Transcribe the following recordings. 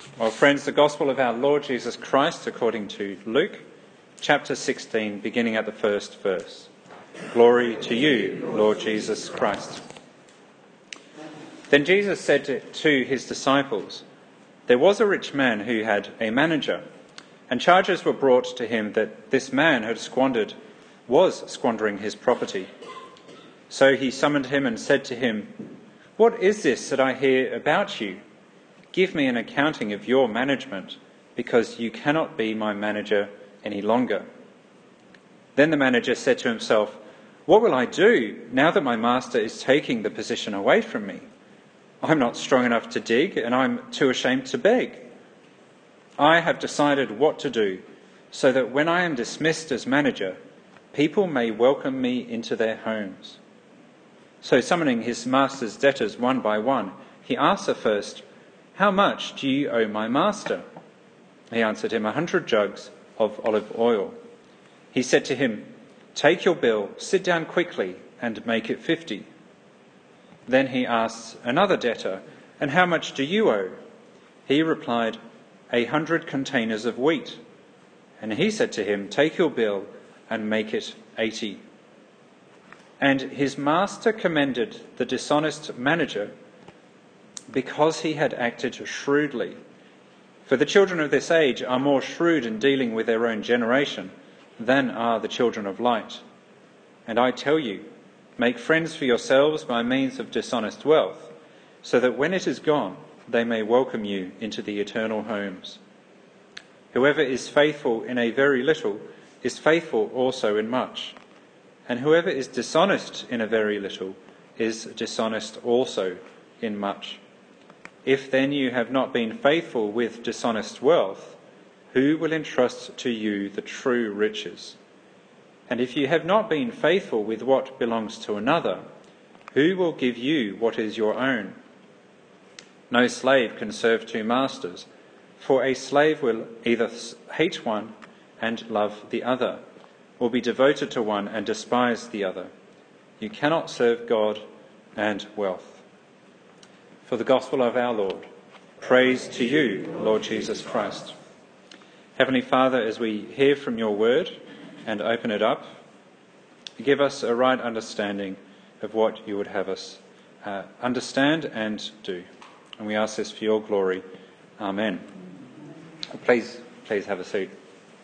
Well, friends, the Gospel of our Lord Jesus Christ according to Luke, chapter 16, beginning at the first verse. Glory to you, Lord Jesus Christ. Then Jesus said to his disciples, "There was a rich man who had a manager, and charges were brought to him that this man was squandering his property. So he summoned him and said to him, 'What is this that I hear about you? Give me an accounting of your management, because you cannot be my manager any longer.' Then the manager said to himself, 'What will I do now that my master is taking the position away from me? I'm not strong enough to dig, and I'm too ashamed to beg. I have decided what to do, so that when I am dismissed as manager, people may welcome me into their homes.' So summoning his master's debtors one by one, he asked the first, 'How much do you owe my master?' He answered him, 100 jugs of olive oil. He said to him, 'Take your bill, sit down quickly, and make it 50. Then he asked another debtor, 'And how much do you owe?' He replied, 100 containers of wheat. And he said to him, 'Take your bill and make it 80. And his master commended the dishonest manager because he had acted shrewdly. For the children of this age are more shrewd in dealing with their own generation than are the children of light. And I tell you, make friends for yourselves by means of dishonest wealth, so that when it is gone, they may welcome you into the eternal homes. Whoever is faithful in a very little is faithful also in much. And whoever is dishonest in a very little is dishonest also in much. If then you have not been faithful with dishonest wealth, who will entrust to you the true riches? And if you have not been faithful with what belongs to another, who will give you what is your own? No slave can serve two masters, for a slave will either hate one and love the other, or be devoted to one and despise the other. You cannot serve God and wealth." For the gospel of our Lord. Praise to you, Lord Jesus Christ. Heavenly Father, as we hear from your word and open it up, give us a right understanding of what you would have us understand and do. And we ask this for your glory. Amen. Please have a seat.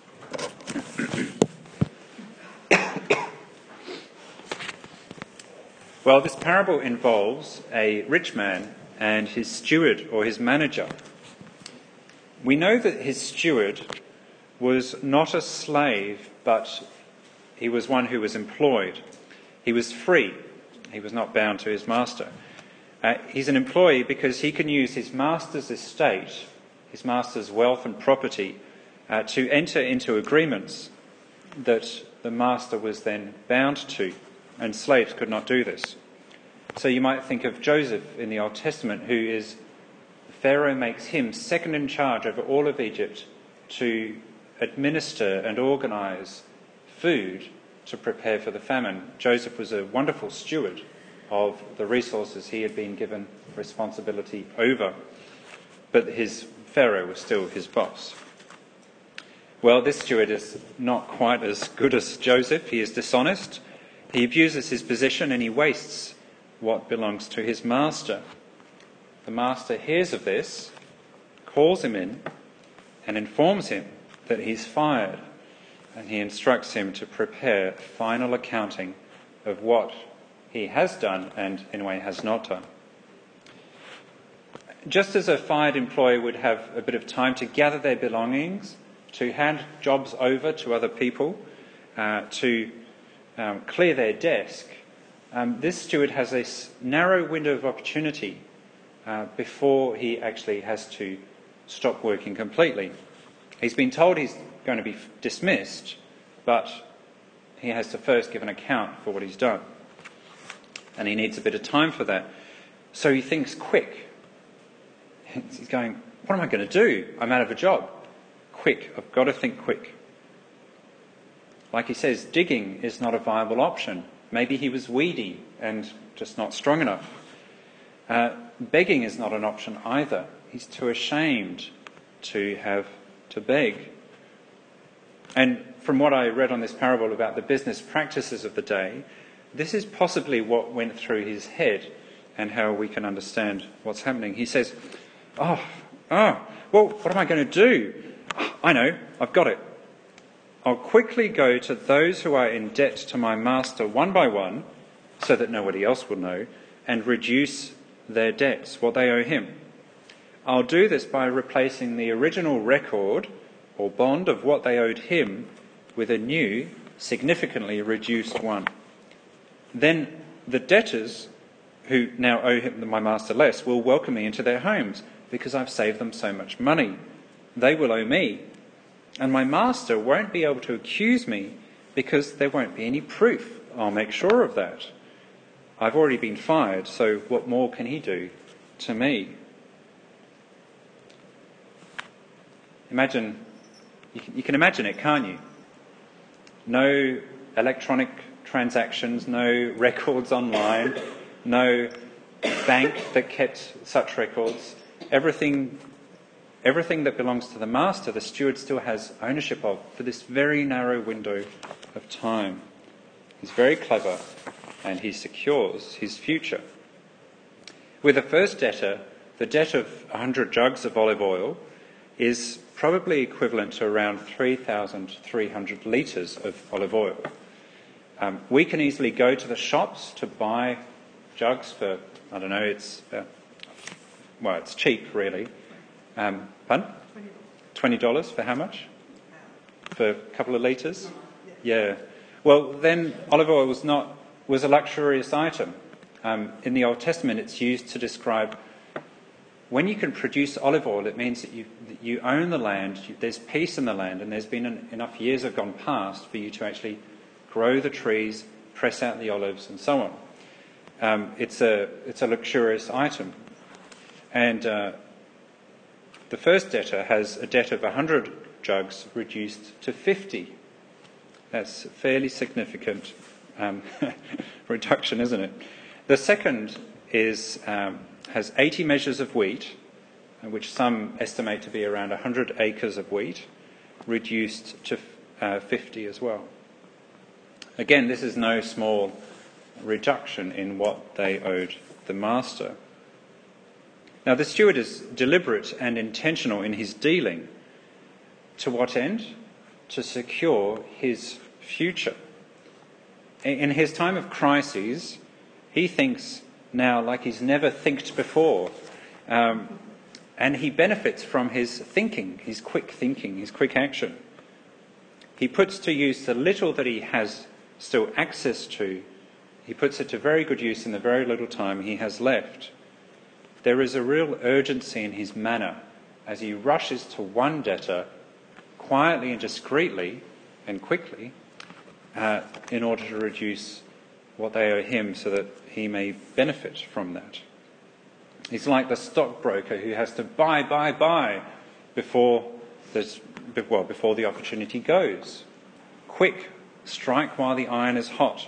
Well, this parable involves a rich man and his steward or his manager. We know that his steward was not a slave, but he was one who was employed. He was free. He was not bound to his master. He's an employee because he can use his master's estate, his master's wealth and property, to enter into agreements that the master was then bound to, and slaves could not do this. So you might think of Joseph in the Old Testament, Pharaoh makes him second in charge over all of Egypt to administer and organise food to prepare for the famine. Joseph was a wonderful steward of the resources he had been given responsibility over, but his Pharaoh was still his boss. Well, this steward is not quite as good as Joseph. He is dishonest. He abuses his position and he wastes what belongs to his master. The master hears of this, calls him in, and informs him that he's fired, and he instructs him to prepare final accounting of what he has done and, in a way, has not done. Just as a fired employee would have a bit of time to gather their belongings, to hand jobs over to other people, to clear their desk, this steward has a narrow window of opportunity before he actually has to stop working completely. He's been told he's going to be dismissed, but he has to first give an account for what he's done. And he needs a bit of time for that. So he thinks quick. He's going, what am I going to do? I'm out of a job. Quick, I've got to think quick. Like he says, digging is not a viable option. Maybe he was weedy and just not strong enough. Begging is not an option either. He's too ashamed to have to beg. And from what I read on this parable about the business practices of the day, this is possibly what went through his head and how we can understand what's happening. He says, well, what am I going to do? I know, I've got it. I'll quickly go to those who are in debt to my master one by one, so that nobody else will know, and reduce their debts, what they owe him. I'll do this by replacing the original record or bond of what they owed him with a new, significantly reduced one. Then the debtors who now owe him, my master less, will welcome me into their homes because I've saved them so much money. They will owe me, and my master won't be able to accuse me because there won't be any proof. I'll make sure of that. I've already been fired, so what more can he do to me? Imagine, you can imagine it, can't you? No electronic transactions, no records online, no bank that kept such records. Everything that belongs to the master, the steward still has ownership of for this very narrow window of time. He's very clever and he secures his future. With the first debtor, the debt of 100 jugs of olive oil is probably equivalent to around 3,300 litres of olive oil. We can easily go to the shops to buy jugs for, I don't know, it's cheap really. Pardon? $20 for how much? For a couple of litres? Yeah. Well, then olive oil was a luxurious item. In the Old Testament, it's used to describe when you can produce olive oil, it means that you own the land, there's peace in the land, and there's been enough years have gone past for you to actually grow the trees, press out the olives, and so on. It's a luxurious item. And the first debtor has a debt of 100 jugs reduced to 50. That's a fairly significant reduction, isn't it? The second has 80 measures of wheat, which some estimate to be around 100 acres of wheat, reduced to 50 as well. Again, this is no small reduction in what they owed the master. Now, the steward is deliberate and intentional in his dealing. To what end? To secure his future. In his time of crises, he thinks now like he's never thinked before. And he benefits from his thinking, his quick action. He puts to use the little that he has still access to. He puts it to very good use in the very little time he has left. There is a real urgency in his manner as he rushes to one debtor quietly and discreetly and quickly in order to reduce what they owe him so that he may benefit from that. He's like the stockbroker who has to buy before the opportunity goes. Quick, strike while the iron is hot.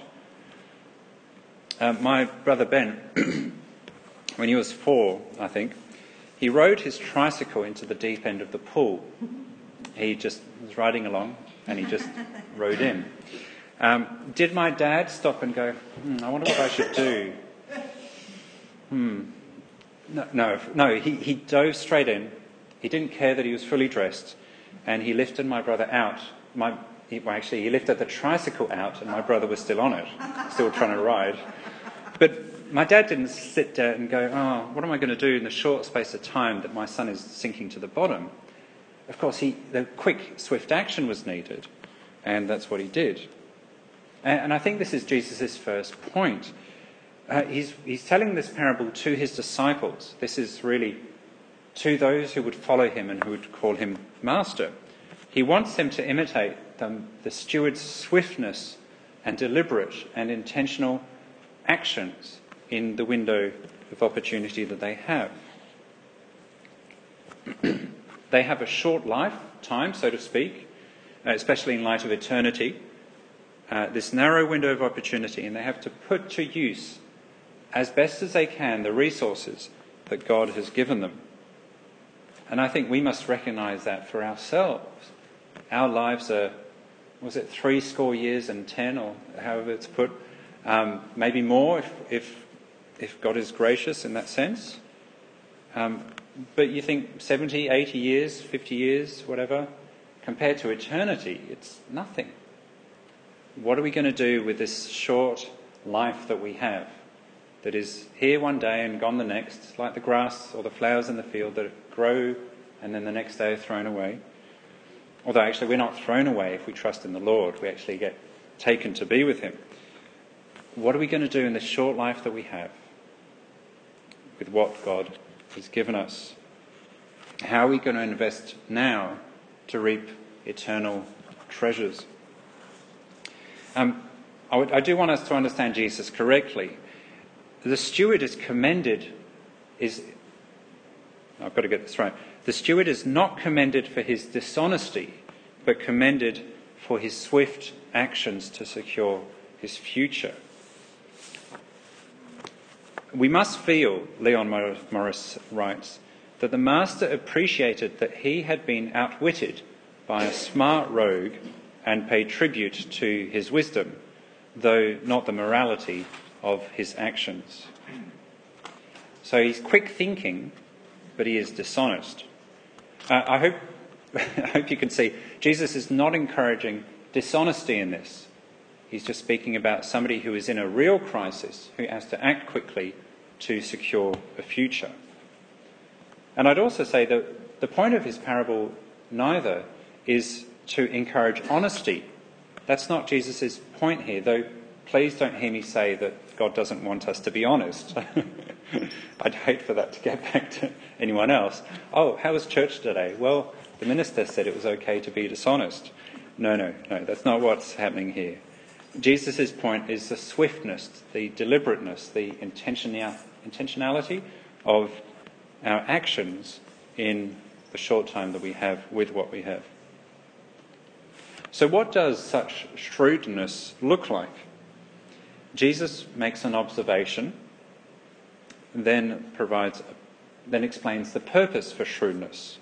My brother Ben, when he was 4, I think, he rode his tricycle into the deep end of the pool. He just was riding along and he just rode in. Did my dad stop and go, I wonder what I should do? No, he dove straight in. He didn't care that he was fully dressed, and he lifted my brother out. He lifted the tricycle out, and my brother was still on it, still trying to ride. But my dad didn't sit there and go, what am I going to do in the short space of time that my son is sinking to the bottom? Of course, the quick, swift action was needed, and that's what he did. And I think this is Jesus' first point. He's telling this parable to his disciples. This is really to those who would follow him and who would call him master. He wants them to imitate the steward's swiftness and deliberate and intentional actions in the window of opportunity that they have. They have a short lifetime, so to speak, especially in light of eternity, this narrow window of opportunity, and they have to put to use as best as they can the resources that God has given them. And I think we must recognise that for ourselves. Our lives are, was it 70 years and 10, or however it's put, maybe more if God is gracious in that sense. But you think 70, 80 years, 50 years, whatever, compared to eternity, it's nothing. What are we going to do with this short life that we have, that is here one day and gone the next, like the grass or the flowers in the field that grow and then the next day are thrown away? Although actually we're not thrown away if we trust in the Lord. We actually get taken to be with him. What are we going to do in this short life that we have with what God has given us? How are we going to invest now to reap eternal treasures? I do want us to understand Jesus correctly. The steward is commended, I've got to get this right. The steward is not commended for his dishonesty, but commended for his swift actions to secure his future. We must feel, Leon Morris writes, that the master appreciated that he had been outwitted by a smart rogue and paid tribute to his wisdom, though not the morality of his actions. So he's quick thinking, but he is dishonest. I hope you can see Jesus is not encouraging dishonesty in this. He's just speaking about somebody who is in a real crisis, who has to act quickly to secure a future. And I'd also say that the point of his parable neither is to encourage honesty. That's not Jesus' point here, though please don't hear me say that God doesn't want us to be honest. I'd hate for that to get back to anyone else. Oh, how was church today? Well, the minister said it was okay to be dishonest. No, that's not what's happening here. Jesus' point is the swiftness, the deliberateness, the intentionality of our actions in the short time that we have with what we have. So what does such shrewdness look like? Jesus makes an observation, then explains the purpose for shrewdness.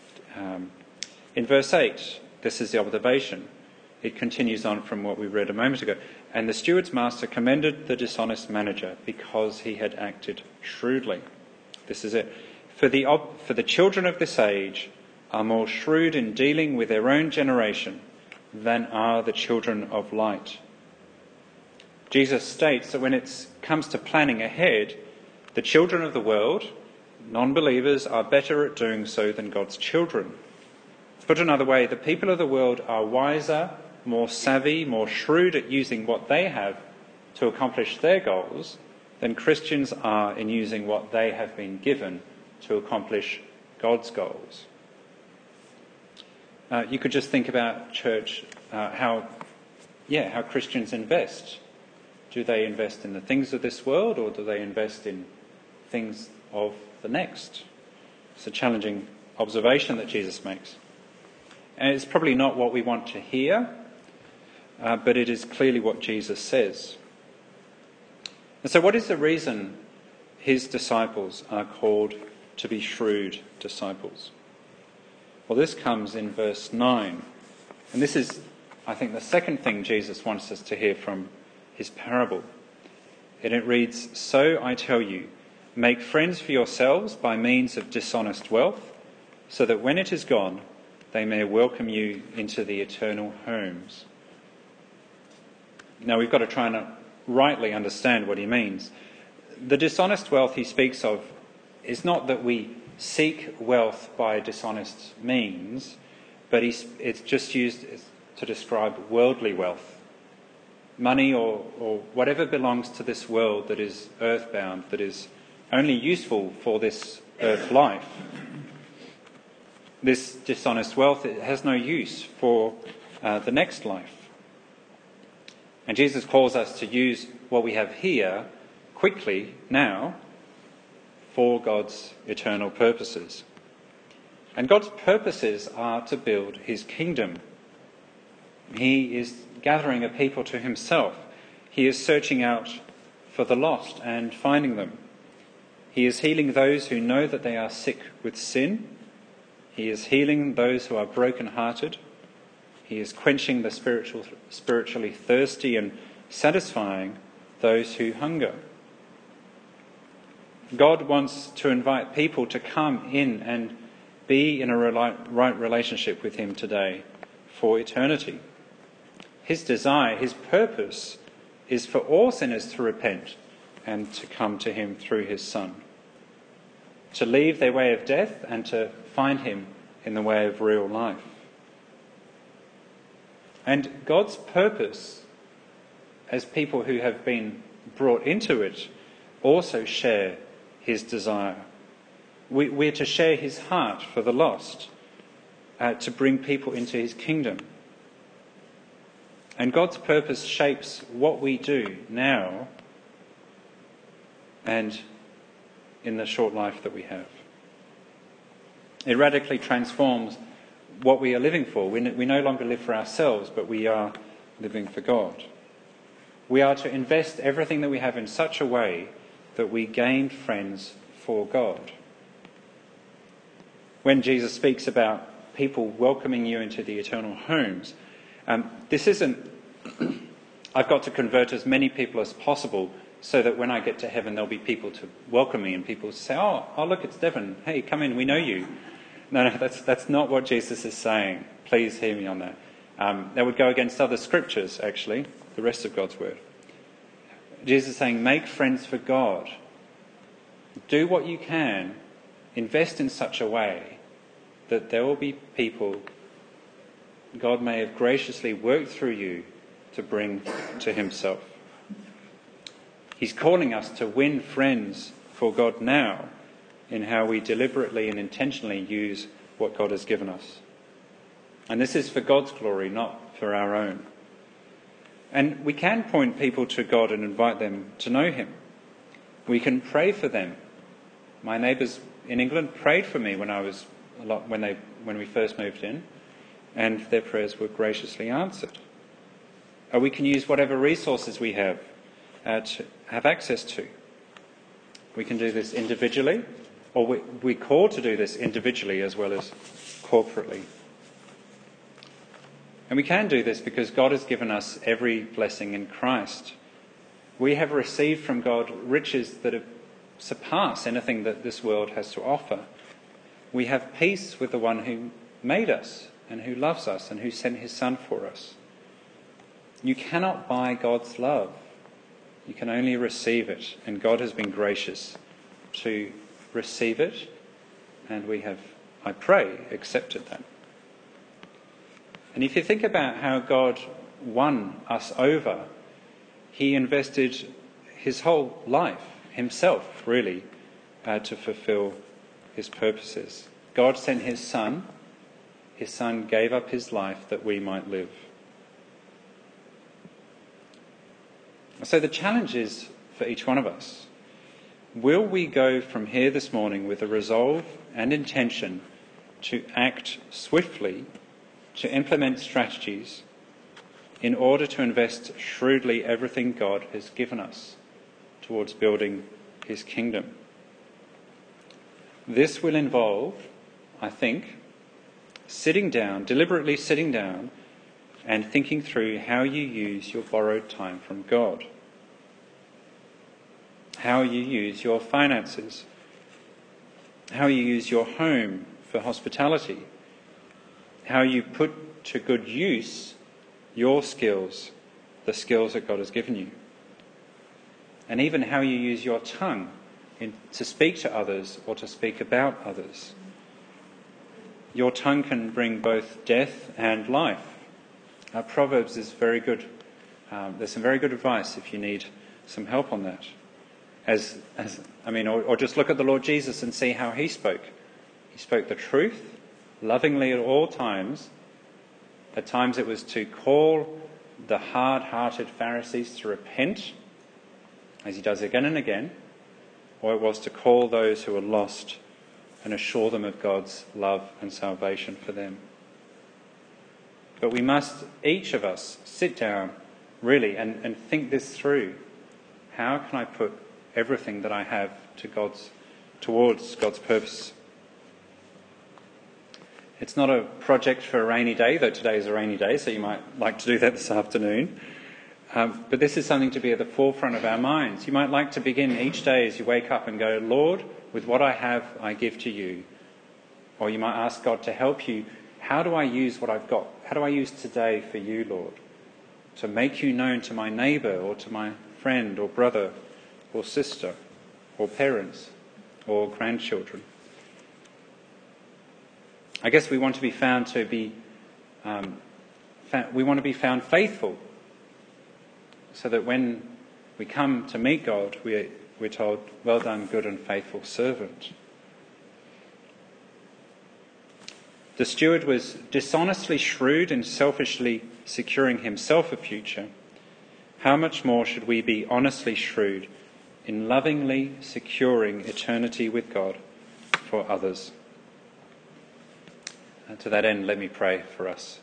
In verse 8, this is the observation. It continues on from what we read a moment ago. And the steward's master commended the dishonest manager because he had acted shrewdly. This is it. For the children of this age are more shrewd in dealing with their own generation than are the children of light. Jesus states that when it comes to planning ahead, the children of the world, non-believers, are better at doing so than God's children. Put another way, the people of the world are wiser, more savvy, more shrewd at using what they have to accomplish their goals than Christians are in using what they have been given to accomplish God's goals. You could just think about church, how Christians invest. Do they invest in the things of this world, or do they invest in things of the next? It's a challenging observation that Jesus makes. And it's probably not what we want to hear, but it is clearly what Jesus says. And so what is the reason his disciples are called to be shrewd disciples? Well, this comes in verse 9. And this is, I think, the second thing Jesus wants us to hear from his parable. And it reads, "So I tell you, make friends for yourselves by means of dishonest wealth, so that when it is gone, they may welcome you into the eternal homes." Now we've got to try and rightly understand what he means. The dishonest wealth he speaks of is not that we seek wealth by dishonest means, but it's just used to describe worldly wealth. Money or whatever belongs to this world that is earthbound, that is only useful for this earth life. This dishonest wealth, it has no use for the next life. And Jesus calls us to use what we have here quickly now for God's eternal purposes. And God's purposes are to build his kingdom. He is gathering a people to himself. He is searching out for the lost and finding them. He is healing those who know that they are sick with sin. He is healing those who are broken-hearted. He is quenching the spiritually thirsty and satisfying those who hunger. God wants to invite people to come in and be in a right relationship with him today for eternity. His desire, his purpose, is for all sinners to repent and to come to him through his Son, to leave their way of death and to find him in the way of real life. And God's purpose, as people who have been brought into it, also share his desire. We're to share his heart for the lost, to bring people into his kingdom. And God's purpose shapes what we do now and in the short life that we have. It radically transforms what we are living for. We no longer live for ourselves, but we are living for God. We are to invest everything that we have in such a way that we gain friends for God. When Jesus speaks about people welcoming you into the eternal homes, this isn't, I've got to convert as many people as possible so that when I get to heaven there'll be people to welcome me and people say, oh look, it's Devon. Hey, come in, we know you. No, that's not what Jesus is saying. Please hear me on that. That would go against other scriptures, actually, the rest of God's word. Jesus is saying, make friends for God. Do what you can. Invest in such a way that there will be people God may have graciously worked through you to bring to himself. He's calling us to win friends for God now in how we deliberately and intentionally use what God has given us. And this is for God's glory, not for our own. And we can point people to God and invite them to know him. We can pray for them. My neighbours in England prayed for me when we first moved in, and their prayers were graciously answered. Or we can use whatever resources we have to have access to. We can do this individually, or we're called to do this individually as well as corporately. And we can do this because God has given us every blessing in Christ. We have received from God riches that surpass anything that this world has to offer. We have peace with the one who made us and who loves us and who sent his Son for us. You cannot buy God's love. You can only receive it. And God has been gracious to receive it. And we have, I pray, accepted that. And if you think about how God won us over, he invested his whole life, himself really, to fulfill his purposes. God sent his Son. His Son gave up his life that we might live. So the challenge is for each one of us. Will we go from here this morning with a resolve and intention to act swiftly, to implement strategies in order to invest shrewdly everything God has given us towards building his kingdom? This will involve, I think, deliberately sitting down and thinking through how you use your borrowed time from God. How you use your finances. How you use your home for hospitality. How you put to good use your skills, the skills that God has given you. And even how you use your tongue to speak to others or to speak about others. Your tongue can bring both death and life. Proverbs is very good. There's some very good advice if you need some help on that. Or just look at the Lord Jesus and see how he spoke. He spoke the truth, lovingly at all times. At times it was to call the hard-hearted Pharisees to repent, as he does again and again, or it was to call those who were lost and assure them of God's love and salvation for them. But we must, each of us, sit down really and think this through. How can I put everything that I have towards God's purpose? It's not a project for a rainy day, though today is a rainy day, so you might like to do that this afternoon. But this is something to be at the forefront of our minds. You might like to begin each day as you wake up and go, Lord, with what I have, I give to you. Or you might ask God to help you. How do I use what I've got? How do I use today for you, Lord? To make you known to my neighbour or to my friend or brother or sister or parents or grandchildren. I guess we want to be found faithful, so that when we come to meet God, we're told, well done, good and faithful servant. The steward was dishonestly shrewd in selfishly securing himself a future. How much more should we be honestly shrewd in lovingly securing eternity with God for others? And to that end, let me pray for us.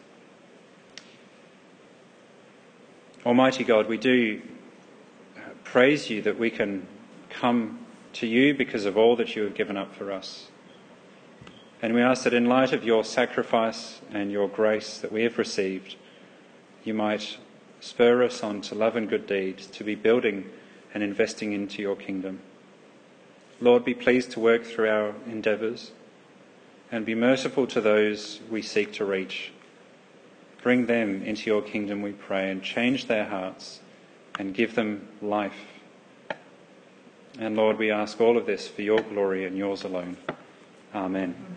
Almighty God, we do praise you that we can come to you because of all that you have given up for us. And we ask that in light of your sacrifice and your grace that we have received, you might spur us on to love and good deeds, to be building and investing into your kingdom. Lord, be pleased to work through our endeavours and be merciful to those we seek to reach. Bring them into your kingdom, we pray, and change their hearts and give them life. And Lord, we ask all of this for your glory and yours alone. Amen.